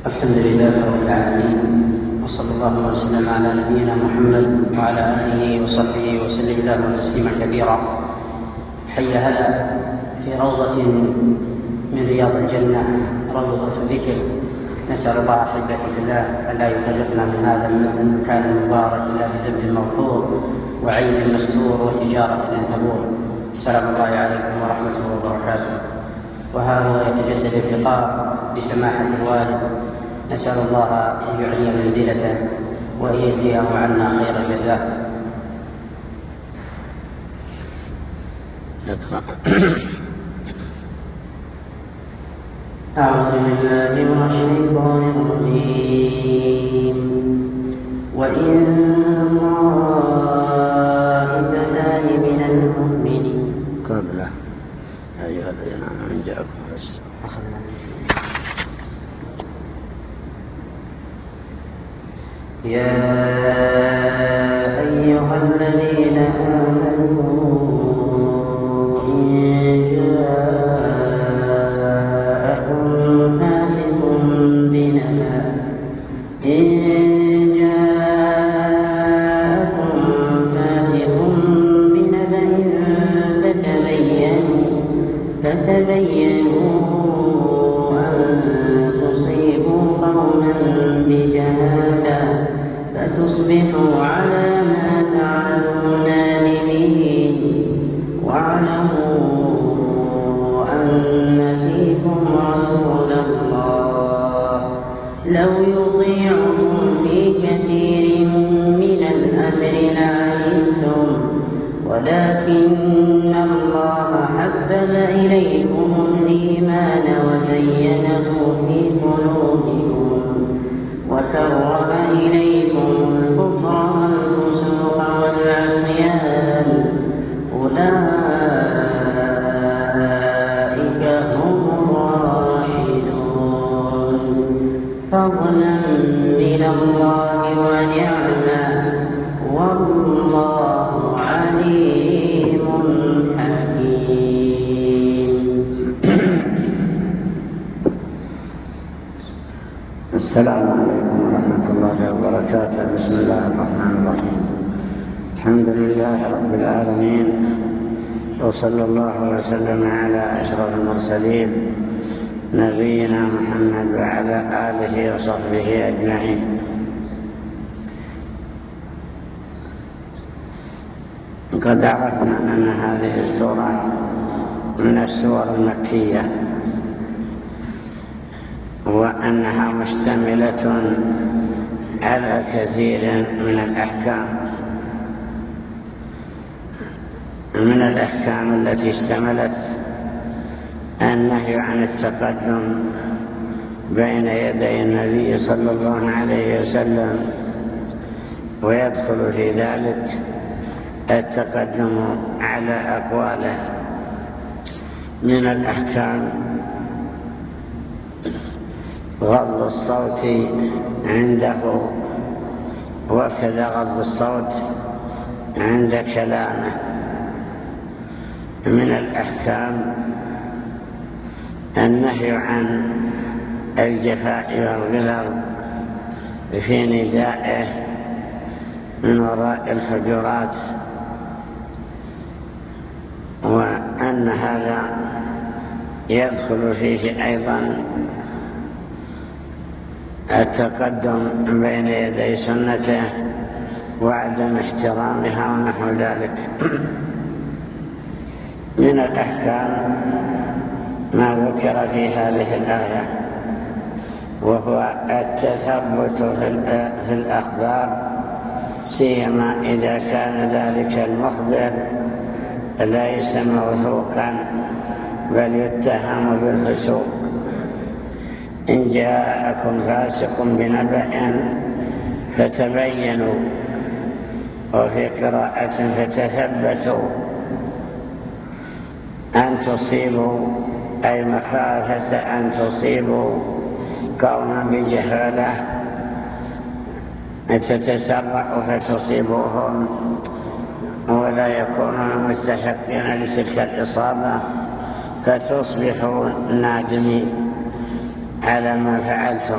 الحمد لله رب العالمين، وصلى الله وسلم على نبينا محمد وعلى آله وصحبه وسلم اللهم تسليما كثيرا. حي هلا في روضة من رياض الجنة، روضة الذكر. نسأل الله أحبة الله ألا يفرقنا من هذا المكان المبارك إلا بذنب مغفور وعين مستور وتجارة لن تبور. سلام الله عليكم ورحمته وبركاته. وها هو يتجدد اللقاء بسماحة الوالد، نسأل الله أن يعلي منزلته وأن يجزيه عنا خير الجزاء. أعوذ بالله من الشيطان الرجيم. وإن طائفتان من المؤمنين قبل أيها الذين آمنوا جاءكم يا أيها الذين آمنوا إن جاءكم فاسق بنبأ فتبينوا أن تصيبوا قوما بجهالة فتصبحوا على ما فعلتم نادمين. واعلموا أن فيكم رسول الله لو يطيعكم في كثير من الأمر لعنتم، ولكن الله حبب إليكم الإيمان وزينه في قلوبكم وكره إليكم الكفر والفسوق والعصيان، أولئك هم الراشدون، فضلا من الله ونعما، والله عليم حكيم. السلام عليكم ورحمة الله وبركاته. بسم الله الرحمن الرحيم. الحمد لله رب العالمين، وصلى الله وسلم على أشرف المرسلين نبينا محمد وعلى آله وصحبه أجمعين. قد عرفنا أن هذه السورة من السور المكية، وأنها مشتملة على كثير من الأحكام التي اشتملت النهي عن التقدم بين يدي النبي صلى الله عليه وسلم، ويدخل في ذلك التقدم على أقواله. من الأحكام غض الصوت عنده، وكذا غض الصوت عند كلامه. من الأحكام النهي عن الجفاء والغلظ في ندائه من وراء الحجرات، وأن هذا يدخل فيه أيضا التقدم بين يدي سنته وعدم احترامها ونحو ذلك. من الأحكام ما ذكر في هذه الآية، وهو التثبت في الأخبار، سيما إذا كان ذلك المخبر ليس موثوقا بل يتهم بالفسوق. إن جاءكم فاسق بنبأ فتبينوا، وفي قراءة فتثبتوا أن تصيبوا، أي مخافة أن تصيبوا قوما بجهالة تتسرع فتصيبوهم ولا يكونون مستحقين لتلك الإصابة فتصبحوا نادمين. على ما فعلتم.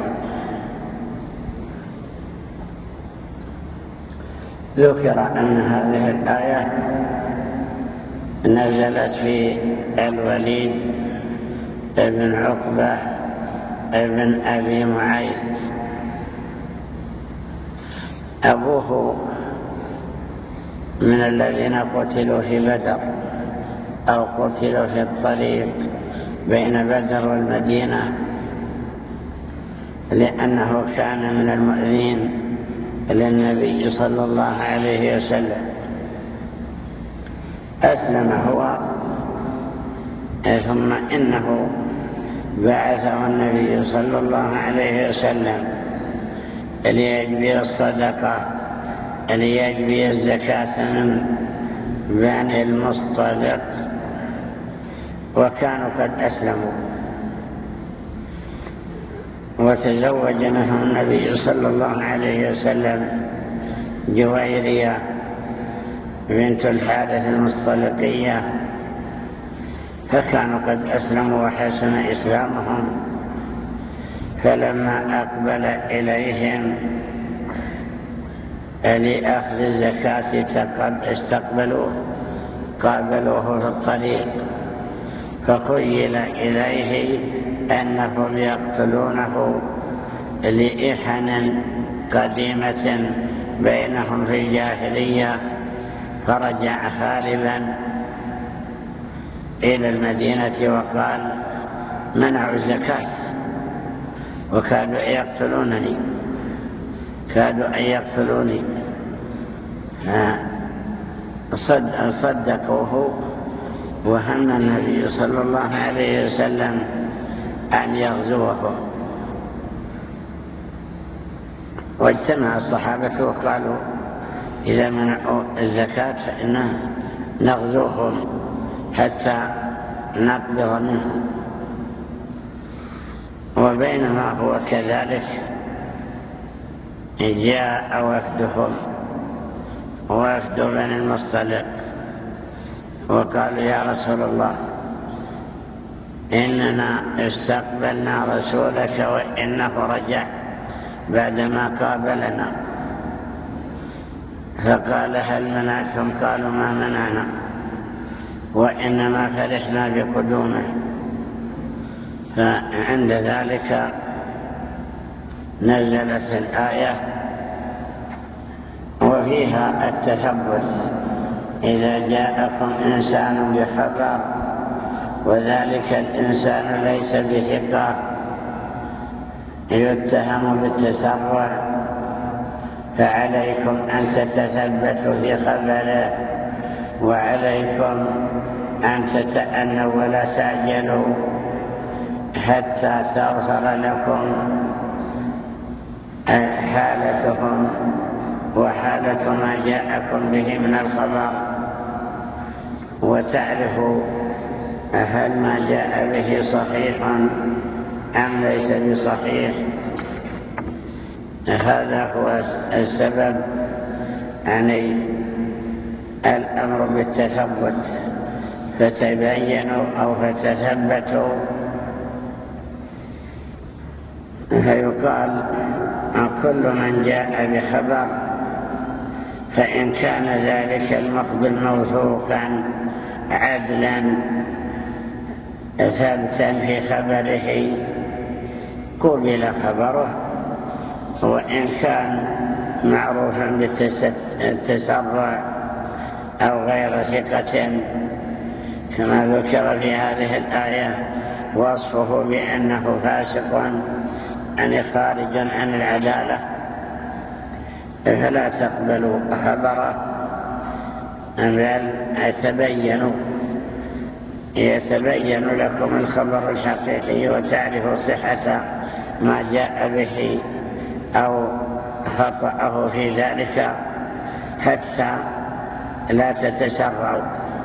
ذكر أن هذه الآية نزلت في الوليد ابن عقبة ابن أبي معيط. أبوه من الذين قتلوا في بدر أو قتلوا في الطريق بين بدر والمدينة، لأنه كان من المؤذين للنبي صلى الله عليه وسلم. أسلم هو، ثم إنه بعثه النبي صلى الله عليه وسلم ليجبي الصدقة، ليجبي الزكاة من بني المصطلق، وكانوا قد أسلموا. وتزوج منهم النبي صلى الله عليه وسلم جويرية بنت الحارث المصطلقية، فكانوا قد أسلموا وحسن إسلامهم. فلما أقبل إليهم لأخذ الزكاة قابلوه في الطريق، فخيل إليه أنهم يقتلونه لإحن قديمة بينهم في الجاهلية، فرجع هاربا إلى المدينة وقال: منعوا الزكاة وكادوا يقتلونني، كادوا أن يقتلوني. صدقوه، وهم النبي صلى الله عليه وسلم أن يغزوه. واجتمع الصحابة وقالوا: إذا منعوا الزكاة فإننا نغزوهم حتى نقبض منهم. وبينما هو كذلك جاء وفدهم، وفد بني المصطلق، وقالوا: يا رسول الله، إننا استقبلنا رسولك وإنه رجع بعدما قابلنا. فقال: هل منعتم؟ قالوا: ما منعنا، وإنما فرحنا بقدومه. فعند ذلك نزلت الآية، وفيها التثبت: إذا جاءكم إنسان بخبر وذلك الإنسان ليس بثقة يتهم بالتسرع، فعليكم أن تتثبتوا في خبره، وعليكم أن تتأنوا ولا تعجلوا حتى تظهر لكم حالتهم وحالة ما جاءكم به من الخبر، وتعرفوا هل ما جاء به صحيح أم ليس بصحيح. هذا هو السبب، يعني الأمر بالتثبت، فتبينوا أو فتثبتوا. فيقال: كل من جاء بخبر، فإن كان ذلك المخبر موثوقا عدلا ثابتا في خبره قبل خبره، وإن كان معروفا بالتسرع أو غير ثقة كما ذكر في هذه الآية وصفه بأنه فاسق يعني خارج عن العدالة، فلا تقبلوا خبره، بل يتبين لكم الخبر الحقيقي وتعرفوا صحة ما جاء به أو خطأه في ذلك، حتى لا تتسرعوا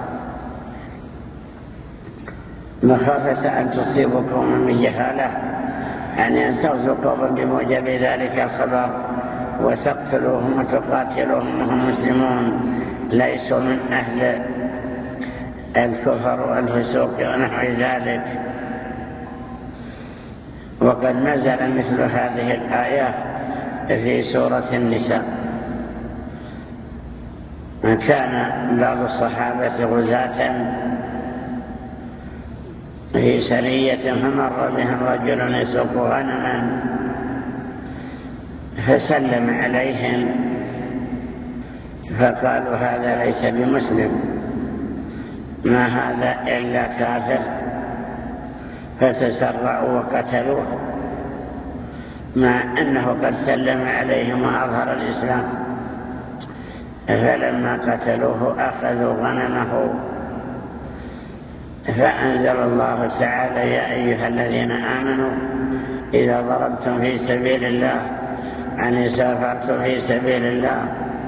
مخافة أن تصيبكم من جهالة، يعني أن تغزوا قوما بموجب ذلك الخبر وتقتلوهم وتقاتلوهم وهم مسلمون ليسوا من أهل الكفر والفسوق ونحو ذلك. وقد نزل مثل هذه الآية في سورة النساء. كان بعض الصحابة غزاة في سرية فمر بهم رجل يسوق غنما فسلم عليهم فقالوا هذا ليس بمسلم، ما هذا إلا كافر، فتسرعوا وقتلوه مع أنه قد سلم عليهم وأظهر الإسلام. فلما قتلوه أخذوا غنمه، فأنزل الله تعالى يا أيها الذين آمنوا إذا ضربتم في سبيل الله يعني سافرتم في سبيل الله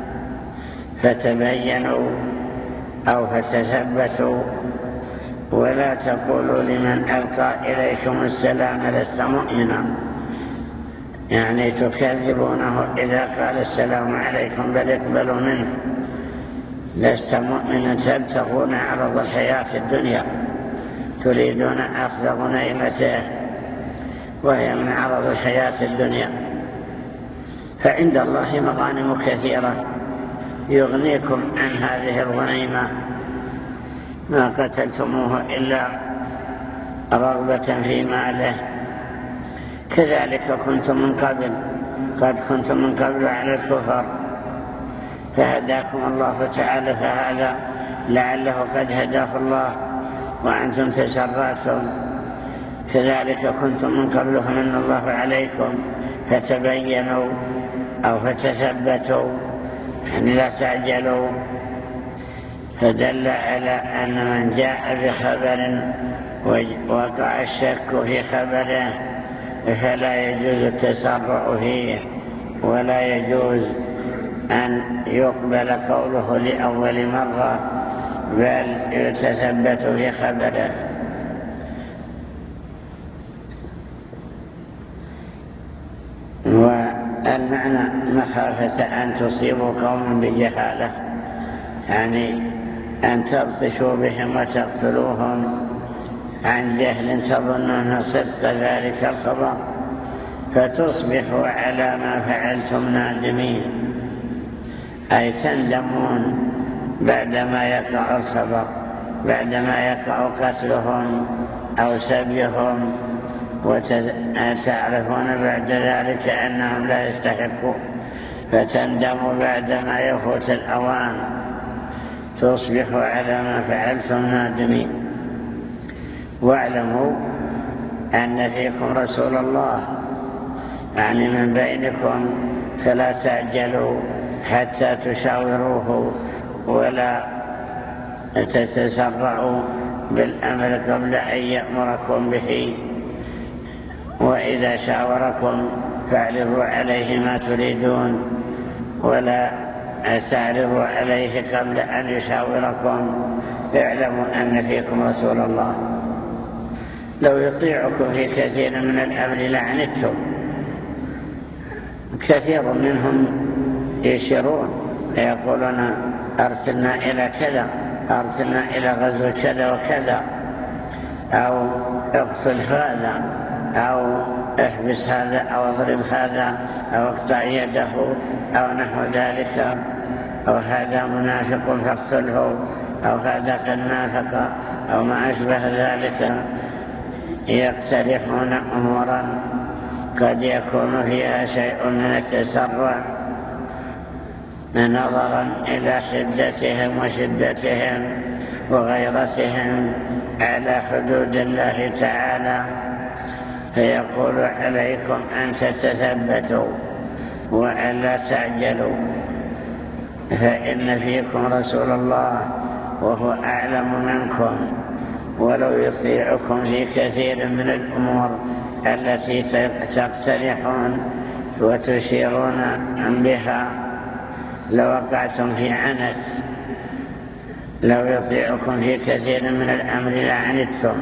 فتبينوا أو فتثبتوا ولا تقولوا لمن ألقى إليكم السلام لست مؤمنا، يعني تكذبونه إذا قال السلام عليكم بل اقبلوا منه، لست مؤمنا تبتغون عرض الحياة الدنيا تريدون أخذ غنيمته وهي من عرض الحياة الدنيا، فعند الله مغانم كثيرة يغنيكم عن هذه الغنيمة، ما قتلتموه إلا رغبة في ماله. كذلك كنتم من قبل، قد كنتم من قبل على الكفر فهداكم الله تعالى، فهذا لعله قد هداه الله وأنتم تسرعتم. كذلك كنتم من قبل فمن الله عليكم فتبينوا أو فتثبتوا، يعني لا تعجلوا. فدل على أن من جاء بخبر وقع الشك في خبره فلا يجوز التسرع فيه، ولا يجوز أن يقبل قوله لأول مرة، بل يتثبت في خبره. والمعنى مخافة أن تصيبوا قوما بجهالة، يعني أن تبطشوا بهم وتقتلوهم عن جهل تظنون صدق ذلك الخبر فتصبحوا على ما فعلتم نادمين، أي تندمون بعدما يقع الخبر، بعدما يقع قتلهم أو سبيهم، وتعرفون بعد ذلك أنهم لا يستحقون، فتندموا بعدما يفوت الأوان، تصبحوا على ما فعلتم نادمين. واعلموا أن فيكم رسول الله، يعني من بينكم، فلا تعجلوا حتى تشاوروه ولا تتسرعوا بالأمر قبل أن يأمركم به، وإذا شاوركم فاعرضوا عليه ما تريدون ولا تعرضوا عليه قبل أن يشاوركم. اعلموا أن فيكم رسول الله، لو يطيعكم في كثير من الأمر لعنتم. كثير منهم يشيرون يقولون أرسلنا إلى كذا، أرسلنا إلى غزو كذا وكذا، أو اقتل هذا، أو احبس هذا، أو اضرب هذا، أو اقطع يده، أو نحو ذلك، أو هذا منافق فاقتله، أو هذا قد نافق، أو ما أشبه ذلك. يقترحون أمورا قد يكون فيها شيء من التسرع نظرا إلى حدتهم وشدتهم وغيرتهم على حدود الله تعالى، فيقول عليكم أن تتثبتوا وأن لا تعجلوا، فإن فيكم رسول الله وهو أعلم منكم، ولو يطيعكم في كثير من الأمور التي تقترحون وتشيرون بها لوقعتم في عنت. لو يطيعكم في كثير من الأمر لعنتم.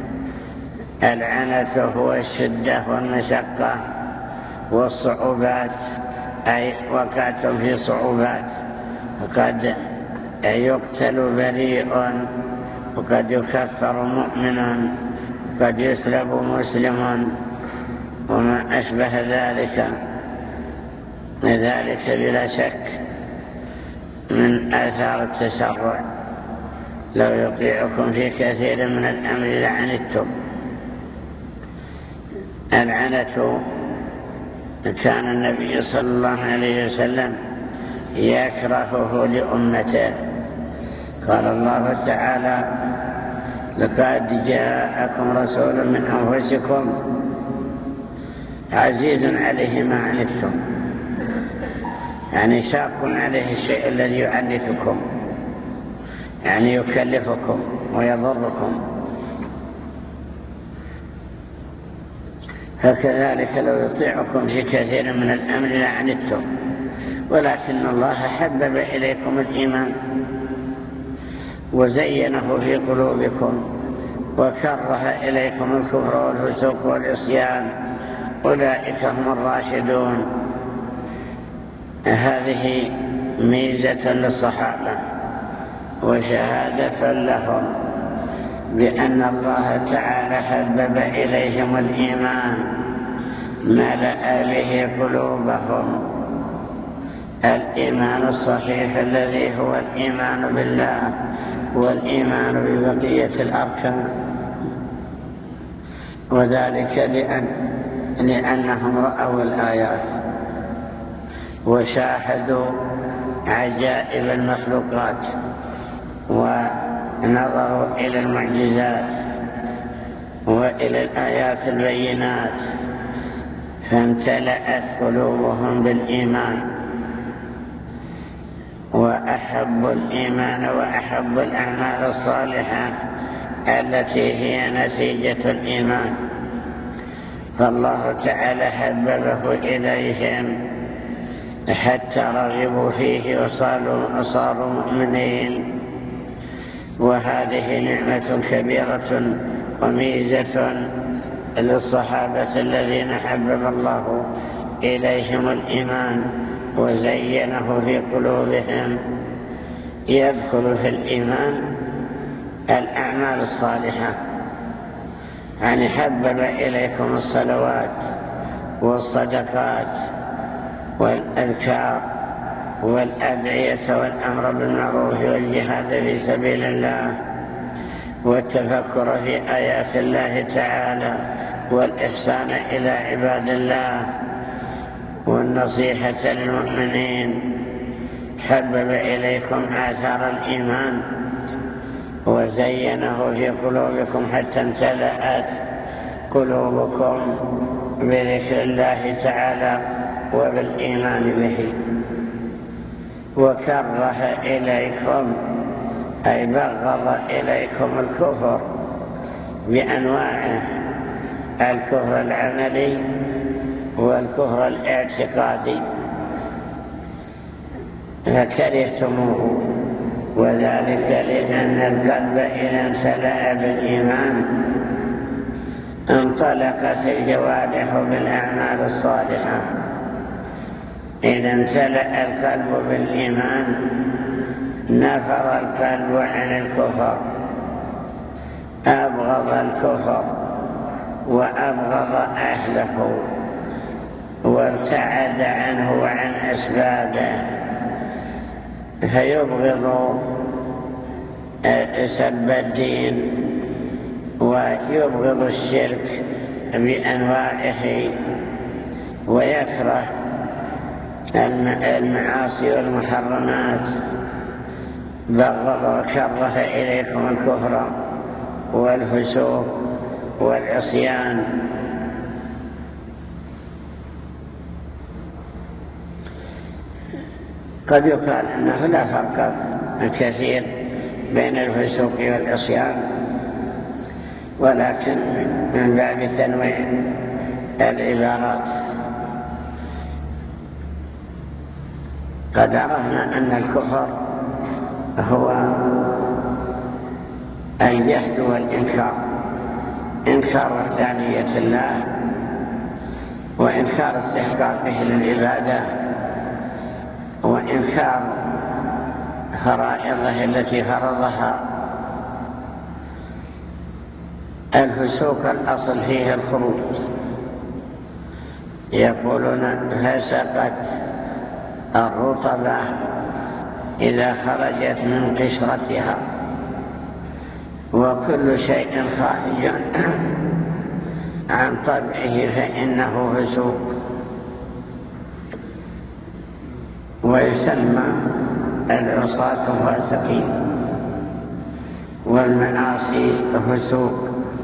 العنت هو الشدة والمشقة والصعوبات، أي وقعتم في صعوبات، وقد يقتل بريء، وقد يكفر مؤمن، قد يسلب مسلم، وما أشبه ذلك بلا شك من آثار التسرع. لو يطيعكم في كثير من الأمر لعنتم. العنة كان النبي صلى الله عليه وسلم يكرهه لأمته. قال الله تعالى: لقد جاءكم رسول من أنفسكم عزيز عليه ما عنتم، يعني شاق عليه الشيء الذي يعنتكم، يعني يكلفكم ويضركم. فكذلك لو يطيعكم في كثير من الأمر لعنتم، ولكن الله حبب إليكم الإيمان وزينه في قلوبكم وكره إليكم الكفر والفسوق والعصيان، أولئك هم الراشدون. هذه ميزة للصحابة وشهادة لهم بأن الله تعالى حبب إليهم الإيمان، ملأ به قلوبهم، الإيمان الصحيح الذي هو الإيمان بالله والإيمان ببقية الأركان. وذلك لأنهم رأوا الآيات وشاهدوا عجائب المخلوقات ونظروا إلى المعجزات وإلى الآيات البينات، فامتلأت قلوبهم بالإيمان وأحبوا الإيمان وأحبوا الأعمال الصالحة التي هي نتيجة الإيمان. فالله تعالى حببه إليهم حتى رغبوا فيه وصاروا مؤمنين. وهذه نعمة كبيرة وميزة للصحابة الذين حبب الله إليهم الإيمان وزينه في قلوبهم. يدخل في الإيمان الأعمال الصالحة، يعني حبب إليكم الصلوات والصدقات والأذكار والأدعية والأمر بالمعروف والجهاد في سبيل الله والتفكر في آيات الله تعالى والإحسان إلى عباد الله والنصيحة للمؤمنين. حبب إليكم آثار الإيمان وزينه في قلوبكم حتى امتلأت قلوبكم بذكر الله تعالى وبالإيمان به. وكره إليكم أي بغض إليكم الكفر بأنواعه، الكفر العملي والكفر الاعتقادي، فكرهتموه. وذلك لأن القلب إذا امتلأ بالإيمان انطلقت الجوارح بالأعمال الصالحة. إذا امتلأ القلب بالإيمان نفر القلب عن الكفر، أبغض الكفر وأبغض أهله وابتعد عنه وعن أسبابه، فيبغض سب الدين ويبغض الشرك بأنواعه ويكره المعاصي والمحرمات. بغض وكره إليكم الكفر والفسوق والعصيان. قد يقال أنه لا فرق كثير بين الفسوق والعصيان، ولكن من باب تنويع العبارات. قد عرفنا أن الكفر هو الجحد والإنكار، إنكار وحدانية الله وإنكار استحقاقه للعبادة وإنكار فرائضه التي فرضها. الفسوق الأصل فيه الخروج يقولون فسقت الرطبة إذا خرجت من قشرتها، وكل شيء خارج عن طبعه فإنه فسوق. ويسمى العصاة فاسقين والمعاصي فسوق.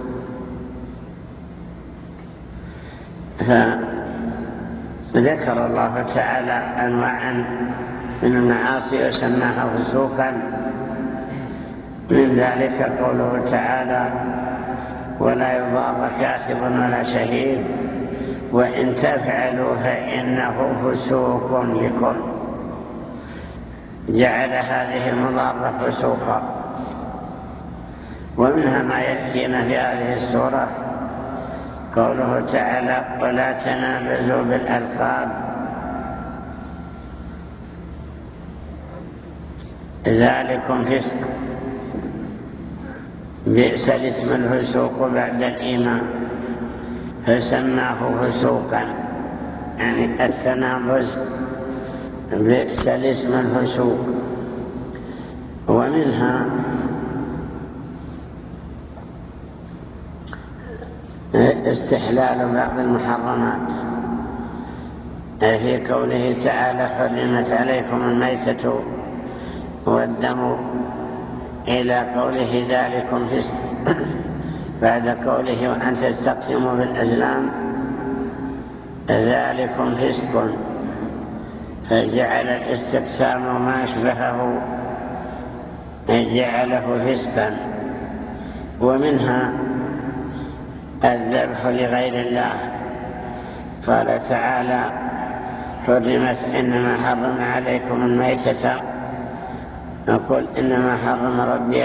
فذكر الله تعالى أنواعا من المعاصي وسماها فسوقا. من ذلك قوله تعالى: ولا يضار كاتب ولا شهيد وإن تفعلوا فإنه فسوق بكم. جعل هذه المضارة فسوقا. ومنها ما يأتينا في هذه السورة قوله تعالى: ولا تنابزوا بالألقاب ذلكم فسق. بئس الاسم الفسوق بعد الإيمان فسماه فسوقا، يعني التنابز بئس الاسم الفسوق. ومنها استحلال بعض المحرمات في قوله تعالى: حرمت عليكم الميتة والدم، إلى قوله ذلكم فسق. بعد قوله وأن تستقسموا بالأزلام ذلكم فسق، فجعل الاستقسام وما أشبهه جعله فسقا. ومنها الذبح لغير الله. قال تعالى: حرمت إنما حرم عليكم الميتة، نقول إنما حرم ربي.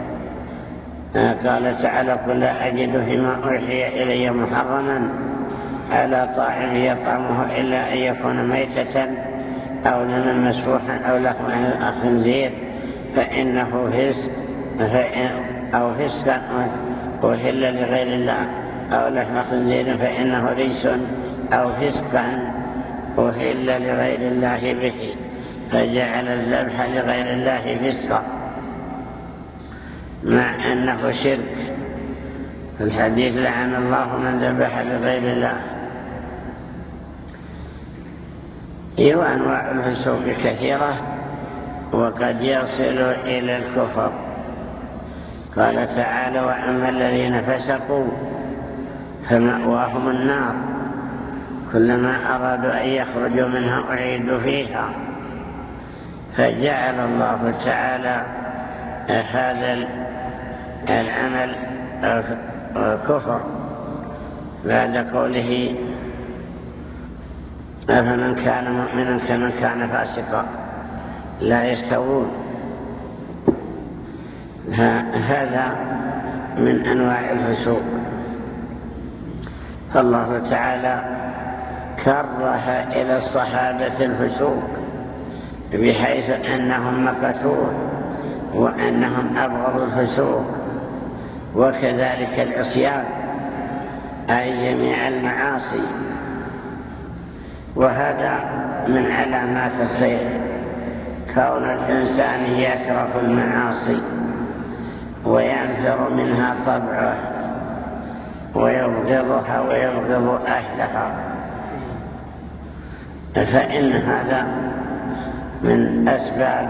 قال تعالى: قل لا أجد فيما أوحي إلي محرما على طاعم يطعمه إلا أن يكون ميتة أو دما مسفوحا أو لحم خنزير فإنه فسق، أو فسقا أحل لغير الله، أو لحم خنزير فإنه رجس، أو فسقا أحل لغير الله به، فجعل الذبح لغير الله فسقا مع أنه شرك. في الحديث: لعن الله من ذبح لغير الله. وأنواع الفسوق كثيرة وقد يصل إلى الكفر. قال تعالى: وأما الذين فسقوا فمأواهم النار كلما أرادوا أن يخرجوا منها أعيدوا فيها. فجعل الله تعالى هذا العمل كفر بعد قوله: أفمن كان مؤمنا كمن كان فاسقا لا يستوون. هذا من أنواع الفسوق. فالله تعالى كره إلى الصحابة الفسوق بحيث أنهم مقتون وأنهم أبغضوا الفسوق، وكذلك العصيان أي جميع المعاصي. وهذا من علامات الخير، كون الإنسان يكره المعاصي وينفر منها طبعه ويبغضها ويبغض أهلها، فإن هذا من أسباب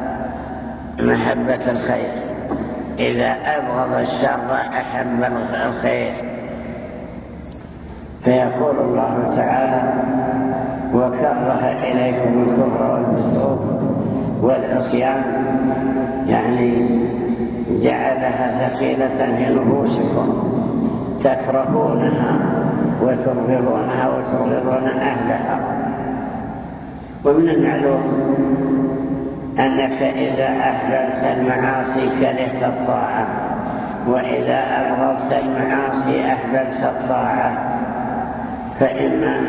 محبة الخير. إذا أبغض الشر أحب الخير. فيقول الله تعالى: وكره إليكم الكفر والفسوق والعصيان، يعني جعلها ثقيلة في نفوسكم تكرهونها وتبغضونها وتبغضون أهلها. ومن المعلوم أنك إذا أحببت المعاصي كرهت الطاعة، وإذا أبغضت المعاصي أحببت الطاعة. فأما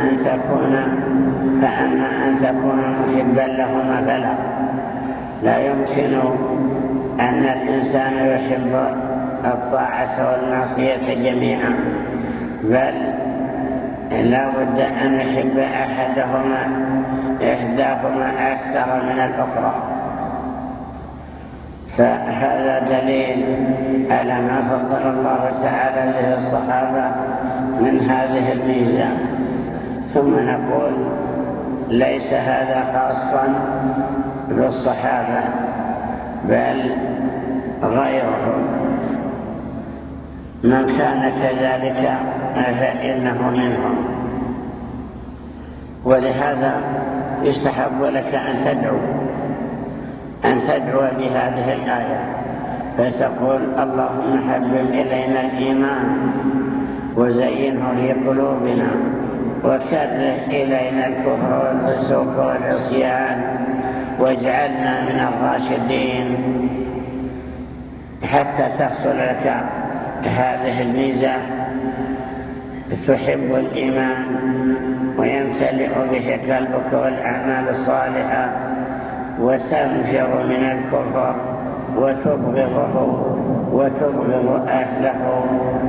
أن تكون محبا لهما فلا. لا يمكن أن الإنسان يحب الطاعة والمعصية جميعا، بل لا بد أن يحب إحداهما أكثر من الأخرى. فهذا دليل على ما فضل الله تعالى به الصحابة من هذه الميزة. ثم نقول ليس هذا خاصا بالصحابة بل غيرهم، من كان كذلك فإنه منهم. ولهذا يستحب لك أن تدعو بهذه الآية، فتقول اللهم حبب إلينا الإيمان وزينه في قلوبنا وكره إلينا الكفر والفسوق والعصيان واجعلنا من الراشدين، حتى تحصل لك هذه الميزة، تحب الإيمان ويمتلئ به قلبك والأعمال الصالحة، وتنفر من الكفر وتبغضه وتبغض أهله،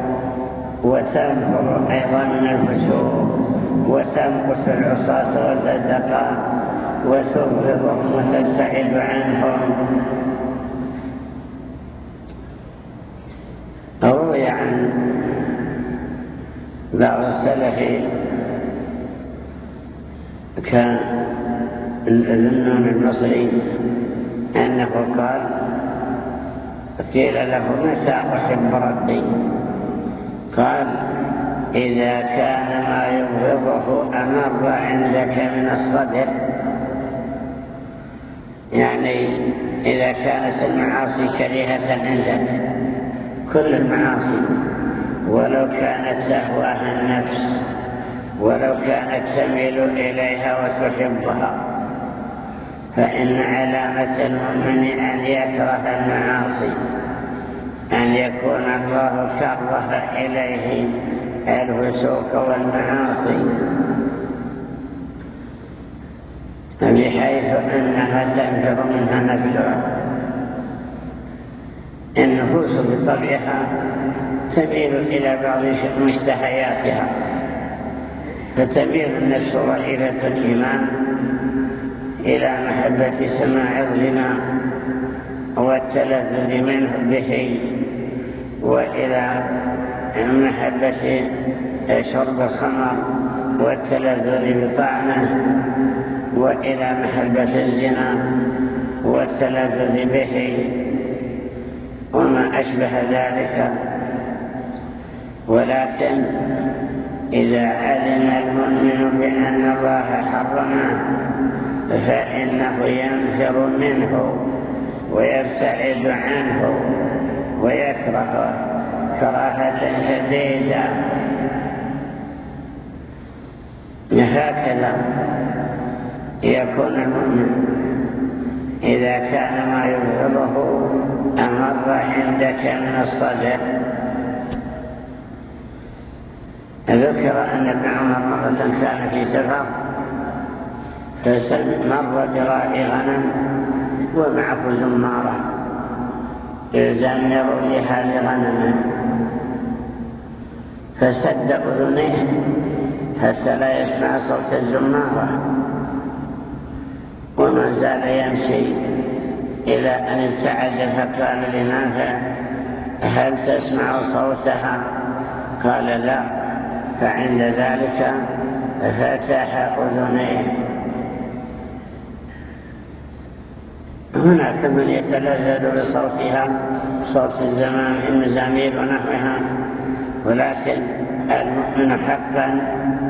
وتنفر أيضا من الفسوق وتنقص العصاة والفسقة وتبغضهم وتبتعد عنهم. روي عن بعض السلف كان الذنون البصري أنه قيل له متى أحب ربي؟ قال إذا كان ما يبغضه أمر عندك من الصدر، يعني إذا كانت المعاصي كريهة عندك، كل المعاصي ولو كانت تهواها النفس ولو كانت تميل إليها وتحبها، فإن علامة المؤمن أن يكره المعاصي، أن يكون الله كره إليه الفسوق والمعاصي، بحيث أنها تنفر منها نفسها. النفوس بطبعها تميل إلى بعض مشتهياتها، فتميل النفس رائلة الإيمان إلى محبة سماع الغنى والتلذذ منه به، وإلى محبة شرب الخمر والتلذذ بطعمه، وإلى محبة الزنا والتلذذ به وما أشبه ذلك. ولكن إذا علم المؤمن بأن الله حرمه فإنه ينفر منه ويبتعد عنه ويكرهه كراهة شديدة. هكذا يكون المؤمن إذا كان ما يبغضه أمر عندك من الصدر. ذكر أن ابن عمر مرة كان في سفر فمر براعي غنم ومعه زمارة يزمر بها لغنمه، فسد أذنيه حتى لا يسمع صوت الزمارة، وما زال يمشي إلى أن ابتعد فقال لنافع هل تسمع صوتها؟ قال لا. فعند ذلك فتح أذنيه. هناك من يتلذذ بصوتها، صوت الزمام المزامير ونحوها، ولكن المؤمن حقا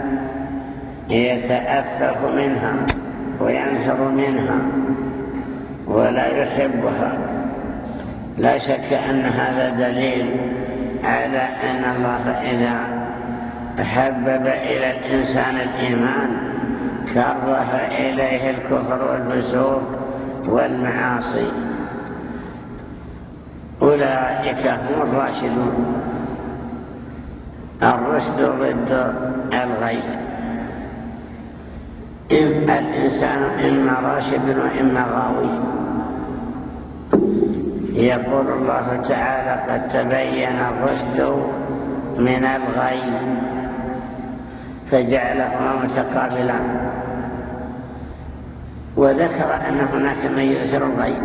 يتأفف منها وينفر منها ولا يحبها. لا شك أن هذا دليل على أن الله إذا حبب إلى الإنسان الإيمان كره إليه الكفر والفسوق والمعاصي. أولئك هم الراشدون. الرشد ضد الغي، الإنسان إما راشد وإما غاوي. يقول الله تعالى قد تبين الرشد من الغي، فجعلهما متقابلان. وذكر أن هناك من يؤثر الغيب.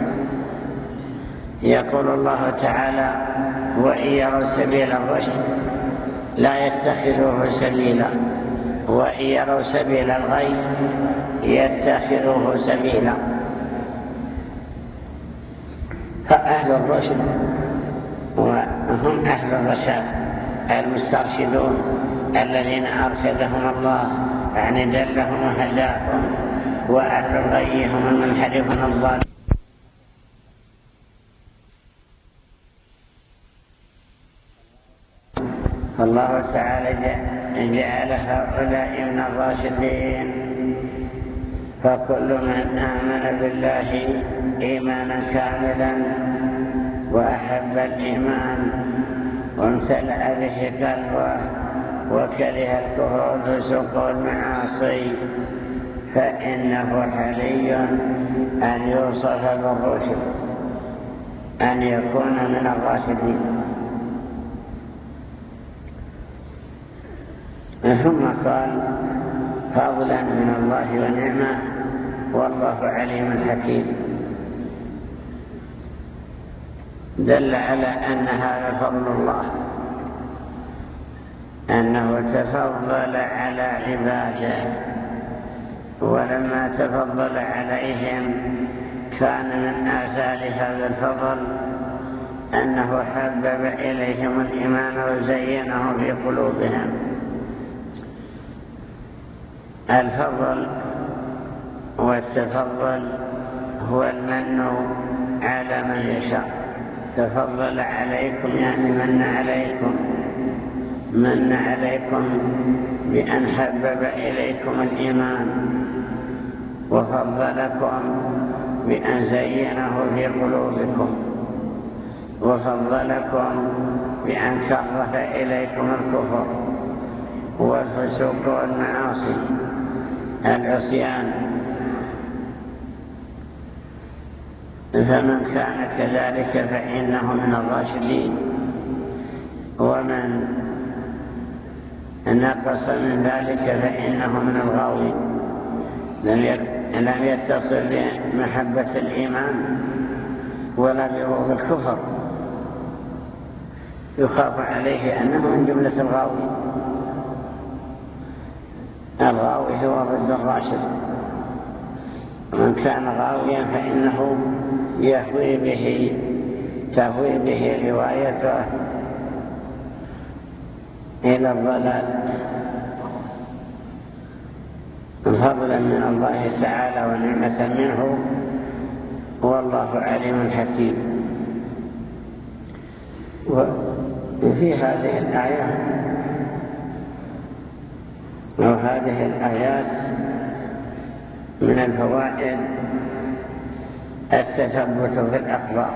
يقول الله تعالى: وإن يروا سبيل الرشد لا يتخذوه سبيلا وإن يروا سبيل الغي يتخذوه سبيلا. فأهل الرشد وهم أهل الرشاد المسترشدون الذين أرشدهم الله، يعني دلهم وهداهم. وأهل الغي هم المنحرفون الضالون. الله تعالى جعل هؤلاء من الراشدين. فكل من آمن بالله إيمانا كاملا وأحب الإيمان وامتلأ به قلبه وكره الكفر والفسوق والمعاصي فإنه حري أن يوصف بالرشد، أن يكون من الراشدين. ثم قال: فضلا من الله ونعمة والله عليم حكيم. دل على أن هذا فضل الله، أنه تفضل على عباده، ولما تفضل عليهم كان من آثار هذا الفضل أنه حبب إليهم الإيمان وزينه في قلوبهم. الفضل والتفضل هو المن على من يشاء. تفضل عليكم يعني من عليكم بأن حبب إليكم الإيمان، وفضلكم بأن زينه في قلوبكم، وفضلكم بأن كره إليكم الكفر والفسوق والمعاصي العصيان. فمن كان كذلك فإنه من الراشدين، ومن نقص من ذلك فإنه من الغاوين. لم يتصل بمحبة الإيمان ولا ببغض الكفر، يخاف عليه أنه من جملة الغاوين. الغاوي هو ضد الراشد. من كان غاويا فإنه تهوي به روايته إلى الضلال. فضلا من الله تعالى ونعمة منه والله عليم حكيم. وفي هذه الآيات وهذه الآيات من الفوائد التثبت في الأخبار،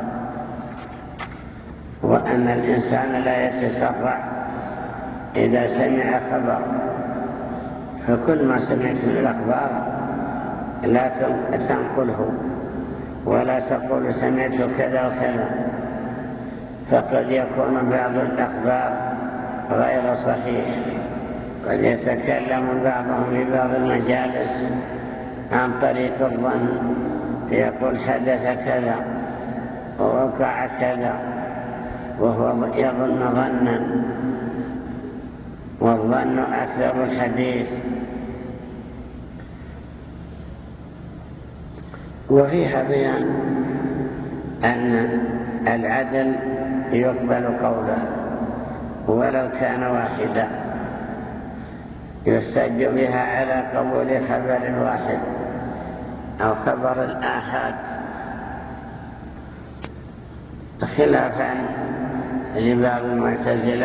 وأن الإنسان لا يتسرع إذا سمع خبر. فكل ما سمعت من الأخبار لا تنقله ولا تقول سمعت كذا وكذا، فقد يكون بعض الأخبار غير صحيح. قد يتكلم بعضهم في بعض المجالس عن طريق الظن، يقول حدث كذا ووقع كذا وهو يظن ظنا، والظن أكثر الحديث. وفيها بيان أن العدل يقبل قوله ولو كان واحدا، يحتج بها على قبول خبر الواحد أو خبر الآحاد، خلافا لبعض المعتزلة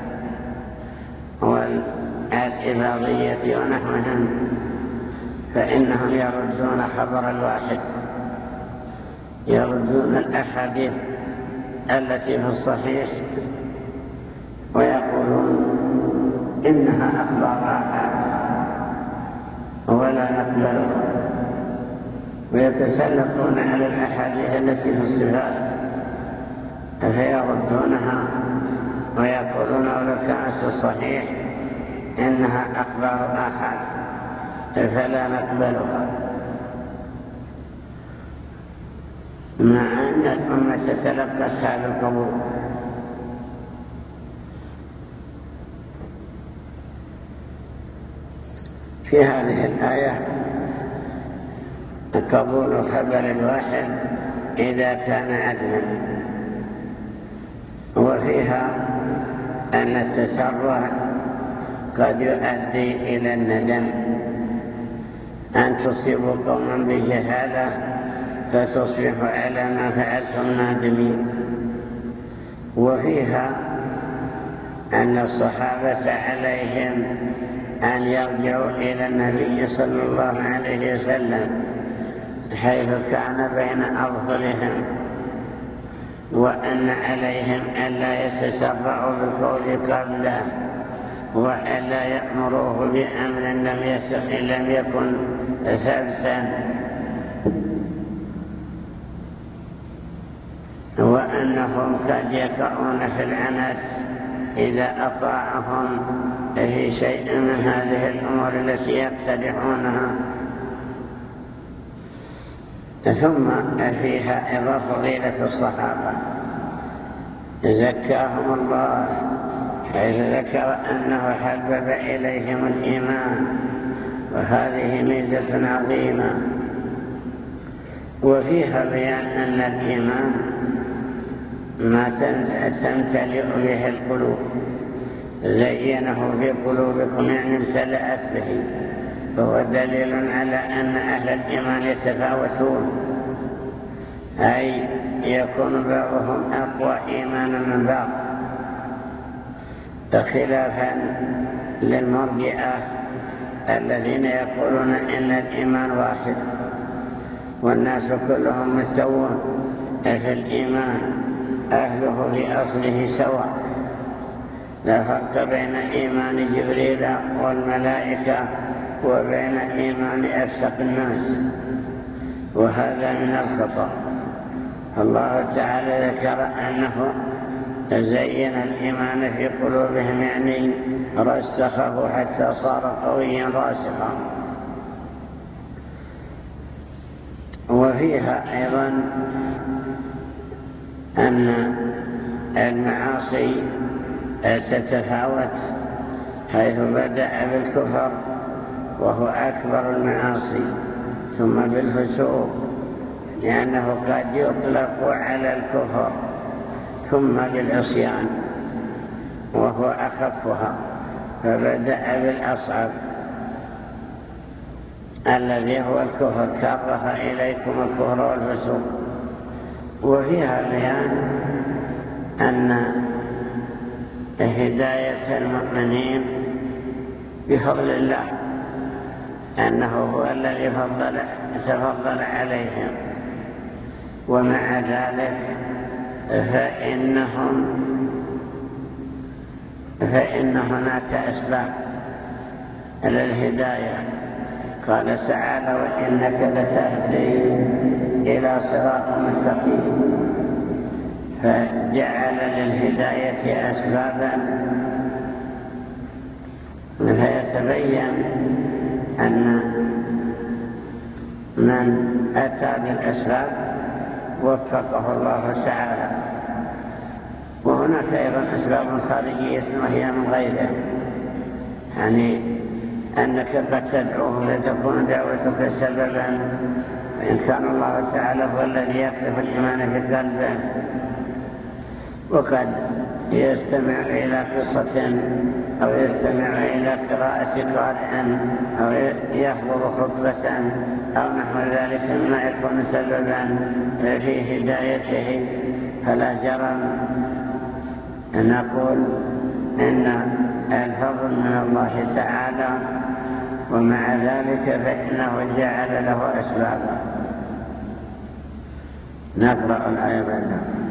والإباضية ونحوهم، فإنهم يردون خبر الواحد، يردون الأحاديث التي في الصحيح ويقولون إنها أخبار آحاد ولا نقبلها، ويتسلطون على الأحاديث التي في الصفات فيردونها ويقولون ولو كانت في الصحيح إنها أخبار آحاد فلا نقبلها، مع أن الأمة تتلقى هذا القبول. في هذه الآية قبول خبر الواحد إذا كان عدلا، وفيها أن التسرع قد يؤدي إلى الندم، أن تصيبوا قوما بجهالة فتصبحوا على ما فعلتم نادمين. وفيها أن الصحابة عليهم أن يرجعوا إلى النبي صلى الله عليه وسلم حيث كان بين أظهرهم، وأن عليهم ألا يتسرعوا بالقول قبله، وألا يأمروه بأمر لم يكن ثبتا، وأنهم قد يقعون في العنت إذا أطاعهم في شيء من هذه الأمور التي يقترحونها. ثم فيها أيضا فضيلة الصحابة زكاهم الله، حيث ذكر أنه حبب إليهم الإيمان، وهذه ميزة عظيمة. وفيها بيان أن الإيمان ما تمتلئ به القلوب، زينه في قلوبكم يعني امتلأت به، فهو دليل على أن أهل الإيمان يتفاوتون، أي يكون بعضهم أقوى إيمانا من بعض، خلافا للمرجئة الذين يقولون إن الإيمان واحد والناس كلهم مستوون في الإيمان، أهله في أصله سواء، لا فرق بين إيمان جبريل والملائكة وبين إيمان أفسق الناس، وهذا من الخطأ. الله تعالى ذكر أنه زين الإيمان في قلوبهم، يعني رسخه حتى صار قويا راسخا. وفيها أيضا أن المعاصي تتفاوت، حيث بدأ بالكفر وهو أكبر المعاصي، ثم بالفسوق لأنه قد يطلق على الكفر، ثم بالعصيان وهو أخفها، فبدأ بالأصعب الذي هو الكفر، كره إليكم الكفر والفسوق. وفيها بيان أن هداية المؤمنين بفضل الله، أنه هو الذي تفضل عليهم، ومع ذلك فإن هناك أسباب للهداية. قال تعالى: وإنك لتهدي إلى صراط مستقيم، فجعل للهداية أسبابا، فيتبين أن من أتى بالأسباب وفقه الله تعالى. وهناك أيضا أسباب خارجية وهي من غيره، يعني أنك قد تدعوه لتكون دعوتك سببا، وإن كان الله تعالى هو الذي يكتب الإيمان في قلبه. وقد يستمع إلى قصة أو يستمع إلى قراءة قارئ أو يحضر خطبة أو نحو ذلك مما يكون سببا في هدايته، فلا جرم نقول إن الفضل من الله تعالى، ومع ذلك فإنه جعل له أسبابا. نقرأ الآية بعدها.